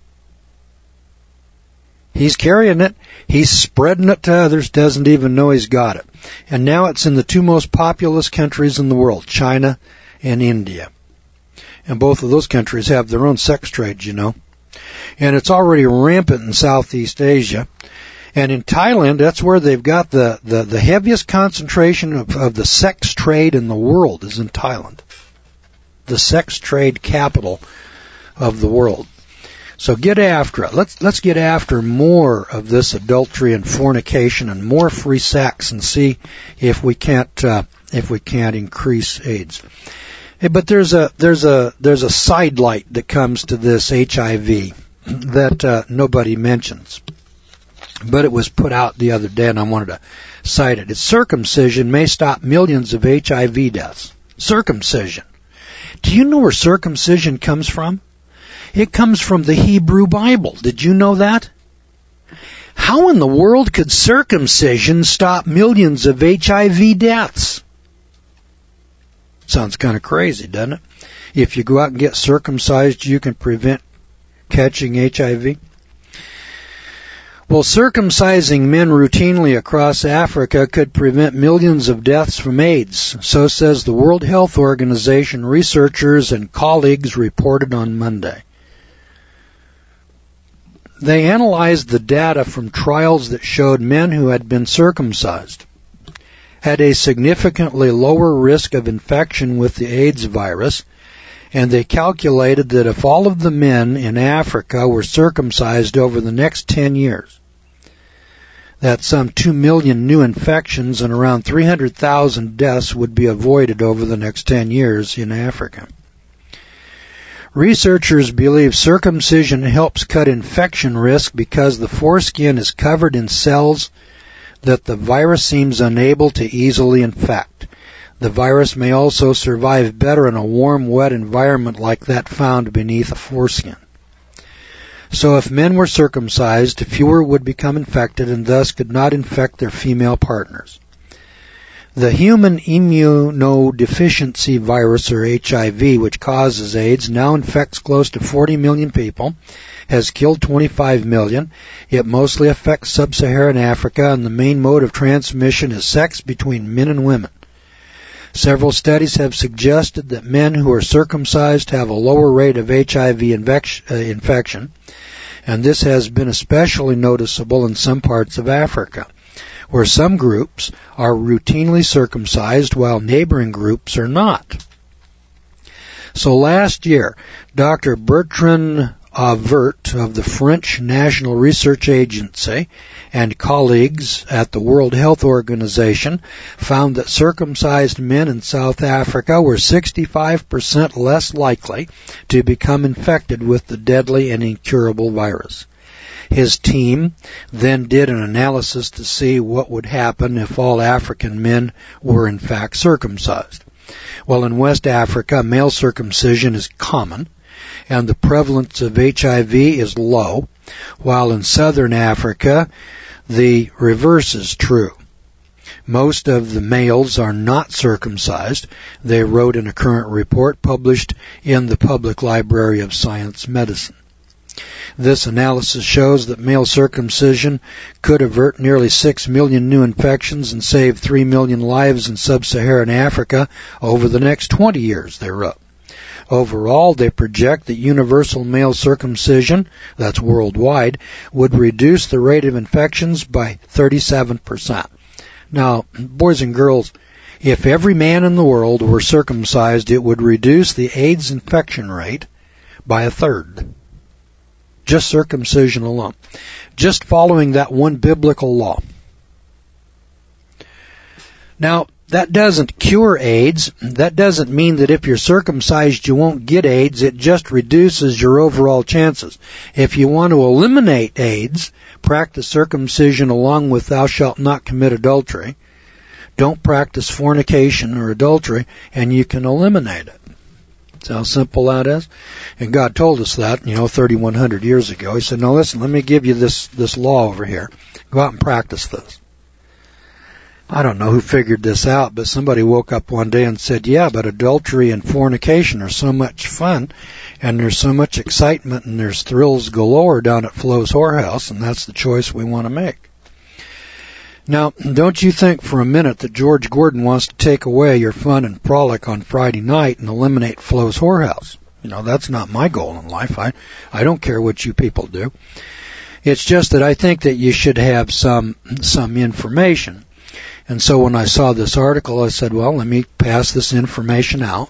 He's carrying it. He's spreading it to others, doesn't even know he's got it. And now it's in the two most populous countries in the world, China and India. And both of those countries have their own sex trades, you know. And it's already rampant in Southeast Asia. And in Thailand, that's where they've got the, the, the heaviest concentration of, of the sex trade in the world is in Thailand. The sex trade capital of the world. So get after it. Let's let's get after more of this adultery and fornication and more free sex and see if we can't uh, if we can't increase AIDS. Hey, but there's a there's a there's a side light that comes to this H I V that uh, nobody mentions, but it was put out the other day, and I wanted to cite it. It's circumcision may stop millions of H I V deaths. Circumcision. Do you know where circumcision comes from? It comes from the Hebrew Bible. Did you know that? How in the world could circumcision stop millions of H I V deaths? Sounds kind of crazy, doesn't it? If you go out and get circumcised, you can prevent catching H I V. Well, circumcising men routinely across Africa could prevent millions of deaths from AIDS, so says the World Health Organization researchers and colleagues reported on Monday. They analyzed the data from trials that showed men who had been circumcised had a significantly lower risk of infection with the AIDS virus, and they calculated that if all of the men in Africa were circumcised over the next ten years, that some two million new infections and around three hundred thousand deaths would be avoided over the next ten years in Africa. Researchers believe circumcision helps cut infection risk because the foreskin is covered in cells that the virus seems unable to easily infect. The virus may also survive better in a warm, wet environment like that found beneath a foreskin. So if men were circumcised, fewer would become infected and thus could not infect their female partners. The human immunodeficiency virus, or H I V, which causes AIDS, now infects close to forty million people, has killed twenty-five million. It mostly affects sub-Saharan Africa, and the main mode of transmission is sex between men and women. Several studies have suggested that men who are circumcised have a lower rate of H I V infec- uh, infection, and this has been especially noticeable in some parts of Africa, where some groups are routinely circumcised while neighboring groups are not. So last year, Doctor Bertrand Avert of the French National Research Agency and colleagues at the World Health Organization found that circumcised men in South Africa were sixty-five percent less likely to become infected with the deadly and incurable virus. His team then did an analysis to see what would happen if all African men were in fact circumcised. Well, in West Africa, male circumcision is common, and the prevalence of H I V is low, while in Southern Africa, the reverse is true. Most of the males are not circumcised, they wrote in a current report published in the Public Library of Science Medicine. This analysis shows that male circumcision could avert nearly six million new infections and save three million lives in sub-Saharan Africa over the next twenty years, they wrote. Overall, they project that universal male circumcision, that's worldwide, would reduce the rate of infections by thirty-seven percent. Now, boys and girls, if every man in the world were circumcised, it would reduce the AIDS infection rate by a third. Just circumcision alone. Just following that one biblical law. Now, that doesn't cure AIDS. That doesn't mean that if you're circumcised you won't get AIDS. It just reduces your overall chances. If you want to eliminate AIDS, practice circumcision along with thou shalt not commit adultery. Don't practice fornication or adultery, and you can eliminate it. That's how simple that is. And God told us that, you know, thirty-one hundred years ago. He said, no, listen, let me give you this, this law over here. Go out and practice this. I don't know who figured this out, but somebody woke up one day and said, yeah, but adultery and fornication are so much fun, and there's so much excitement, and there's thrills galore down at Flo's Whorehouse, and that's the choice we want to make. Now, don't you think for a minute that George Gordon wants to take away your fun and frolic on Friday night and eliminate Flo's Whorehouse. You know, that's not my goal in life. I, I don't care what you people do. It's just that I think that you should have some, some information. And so when I saw this article, I said, well, let me pass this information out.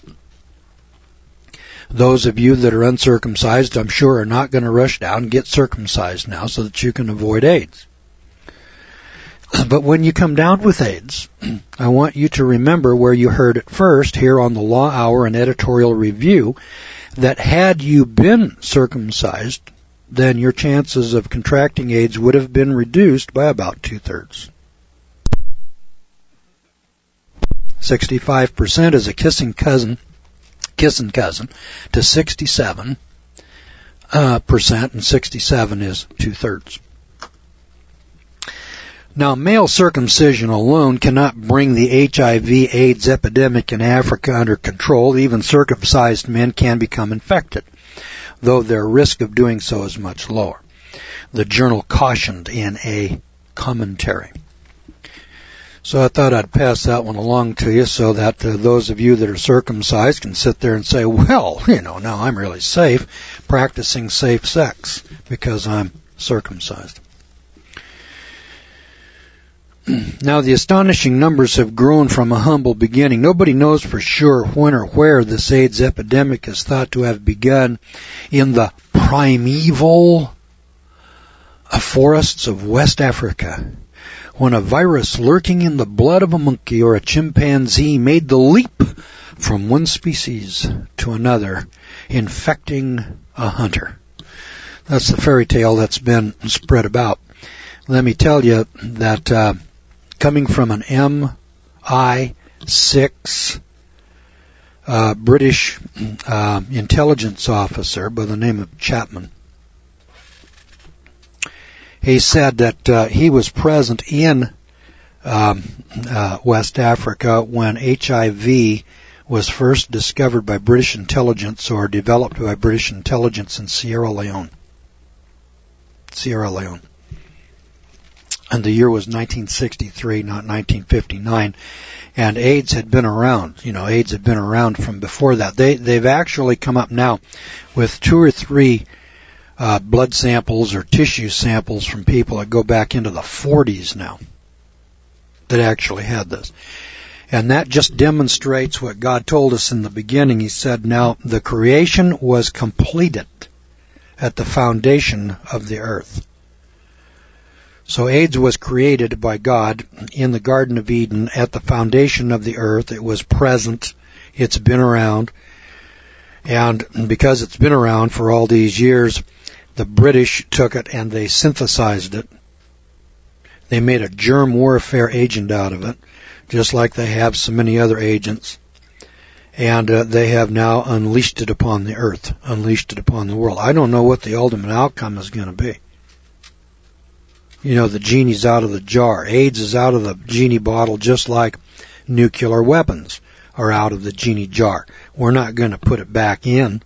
Those of you that are uncircumcised, I'm sure, are not going to rush down and get circumcised now so that you can avoid AIDS. But when you come down with AIDS, I want you to remember where you heard it first here on the Law Hour and Editorial Review, that had you been circumcised, then your chances of contracting AIDS would have been reduced by about two-thirds. sixty-five percent is a kissing cousin, kissing cousin to sixty-seven uh, percent, and sixty-seven is two-thirds. Now, male circumcision alone cannot bring the H I V AIDS epidemic in Africa under control. Even circumcised men can become infected, though their risk of doing so is much lower. The journal cautioned in a commentary. So I thought I'd pass that one along to you so that uh, those of you that are circumcised can sit there and say, well, you know, now I'm really safe practicing safe sex because I'm circumcised. Now, the astonishing numbers have grown from a humble beginning. Nobody knows for sure when or where this AIDS epidemic is thought to have begun in the primeval forests of West Africa, when a virus lurking in the blood of a monkey or a chimpanzee made the leap from one species to another, infecting a hunter. That's the fairy tale that's been spread about. Let me tell you that uh, coming from an M I six uh, British uh, intelligence officer by the name of Chapman, he said that uh, he was present in um, uh, West Africa when H I V was first discovered by British intelligence or developed by British intelligence in Sierra Leone. Sierra Leone. And the year was nineteen sixty-three, not nineteen fifty-nine. And AIDS had been around. You know, AIDS had been around from before that. They, they've actually come up now with two or three uh, blood samples or tissue samples from people that go back into the forties now that actually had this. And that just demonstrates what God told us in the beginning. He said, now the creation was completed at the foundation of the earth. So AIDS was created by God in the Garden of Eden at the foundation of the earth. It was present. It's been around. And because it's been around for all these years, the British took it and they synthesized it. They made a germ warfare agent out of it, just like they have so many other agents. And uh, they have now unleashed it upon the earth, unleashed it upon the world. I don't know what the ultimate outcome is going to be. You know, the genie's out of the jar. AIDS is out of the genie bottle, just like nuclear weapons are out of the genie jar. We're not going to put it back in.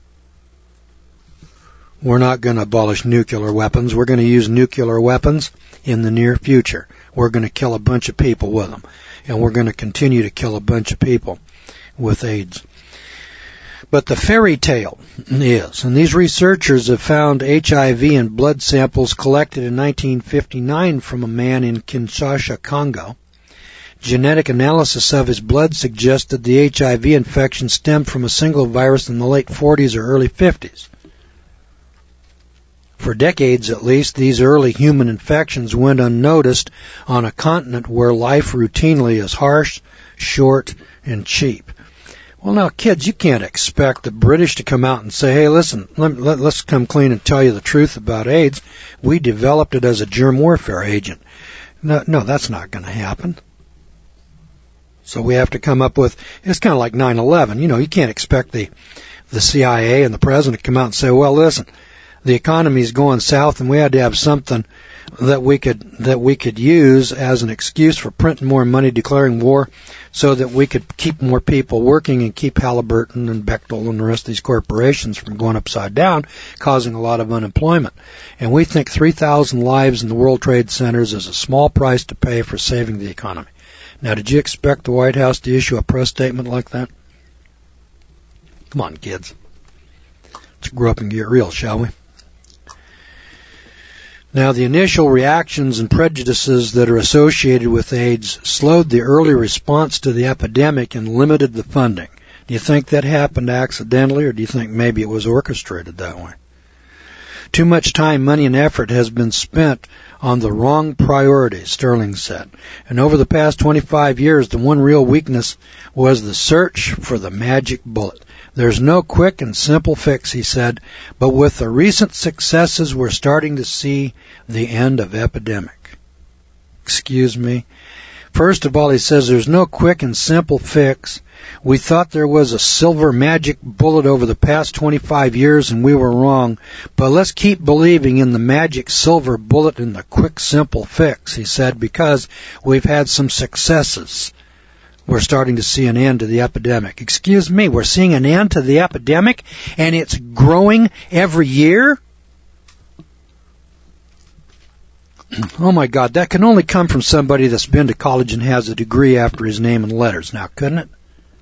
We're not going to abolish nuclear weapons. We're going to use nuclear weapons in the near future. We're going to kill a bunch of people with them. And we're going to continue to kill a bunch of people with AIDS. But the fairy tale is, and these researchers have found H I V in blood samples collected in nineteen fifty-nine from a man in Kinshasa, Congo. Genetic analysis of his blood suggested the H I V infection stemmed from a single virus in the late forties or early fifties. For decades at least, these early human infections went unnoticed on a continent where life routinely is harsh, short, and cheap. Well, now, kids, you can't expect the British to come out and say, hey, listen, let, let, let's come clean and tell you the truth about AIDS. We developed it as a germ warfare agent. No, no, that's not going to happen. So we have to come up with, it's kind of like nine eleven. You know, you can't expect the, the C I A and the president to come out and say, well, listen, the economy's going south and we had to have something that we could that we could use as an excuse for printing more money, declaring war, so that we could keep more people working and keep Halliburton and Bechtel and the rest of these corporations from going upside down, causing a lot of unemployment. And we think three thousand lives in the World Trade Centers is a small price to pay for saving the economy. Now, did you expect the White House to issue a press statement like that? Come on, kids. Let's grow up and get real, shall we? Now, the initial reactions and prejudices that are associated with AIDS slowed the early response to the epidemic and limited the funding. Do you think that happened accidentally, or do you think maybe it was orchestrated that way? Too much time, money, and effort has been spent on the wrong priorities, Sterling said. And over the past twenty-five years, the one real weakness was the search for the magic bullet. There's no quick and simple fix, he said, but with the recent successes, we're starting to see the end of epidemic. Excuse me. First of all, he says there's no quick and simple fix. We thought there was a silver magic bullet over the past twenty-five years, and we were wrong. But let's keep believing in the magic silver bullet and the quick, simple fix, he said, because we've had some successes. We're starting to see an end to the epidemic. Excuse me, we're seeing an end to the epidemic, and it's growing every year? Oh my God, that can only come from somebody that's been to college and has a degree after his name and letters now, couldn't it?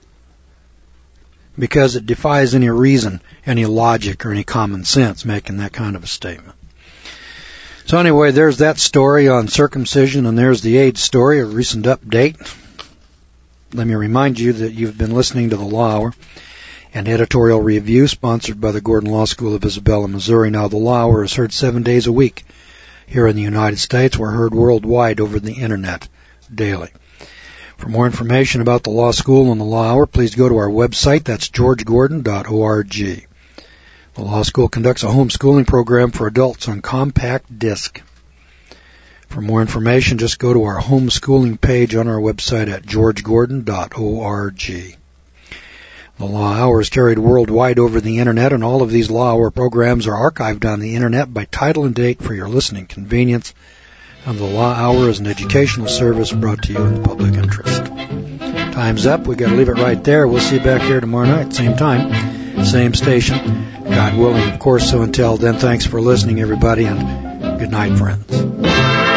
Because it defies any reason, any logic, or any common sense making that kind of a statement. So anyway, there's that story on circumcision, and there's the AIDS story, a recent update. Let me remind you that you've been listening to the Law Hour, an editorial review sponsored by the Gordon Law School of Isabella, Missouri. Now, the Law Hour is heard seven days a week here in the United States. We're heard worldwide over the Internet daily. For more information about the Law School and the Law Hour, please go to our website. That's george gordon dot org. The Law School conducts a homeschooling program for adults on compact disc. For more information, just go to our homeschooling page on our website at george gordon dot org. The Law Hour is carried worldwide over the Internet, and all of these Law Hour programs are archived on the Internet by title and date for your listening convenience. And the Law Hour is an educational service brought to you in the public interest. Time's up. We've got to leave it right there. We'll see you back here tomorrow night, same time, same station. God willing, of course. So until then, thanks for listening, everybody, and good night, friends.